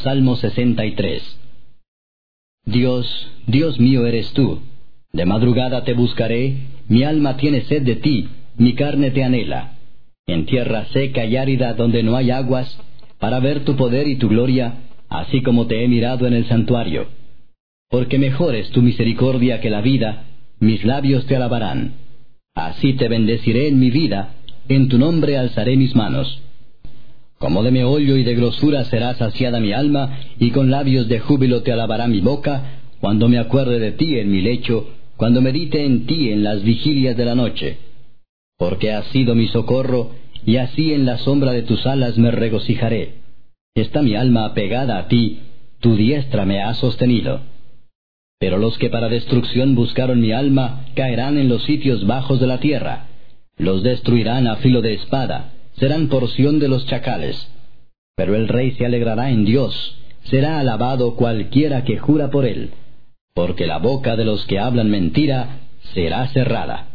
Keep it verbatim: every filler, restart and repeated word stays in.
Salmo sesenta y tres. Dios, Dios mío eres tú. De madrugada te buscaré, mi alma tiene sed de ti, mi carne te anhela. En tierra seca y árida donde no hay aguas, para ver tu poder y tu gloria, así como te he mirado en el santuario. Porque mejor es tu misericordia que la vida, mis labios te alabarán. Así te bendeciré en mi vida, en tu nombre alzaré mis manos. Como de meollo y de grosura será saciada mi alma, y con labios de júbilo te alabará mi boca, cuando me acuerde de ti en mi lecho, cuando medite en ti en las vigilias de la noche. Porque has sido mi socorro, y así en la sombra de tus alas me regocijaré. Está mi alma apegada a ti, tu diestra me ha sostenido. Pero los que para destrucción buscaron mi alma, caerán en los sitios bajos de la tierra. Los destruirán a filo de espada, serán porción de los chacales. Pero el rey se alegrará en Dios, será alabado cualquiera que jura por él, porque la boca de los que hablan mentira será cerrada.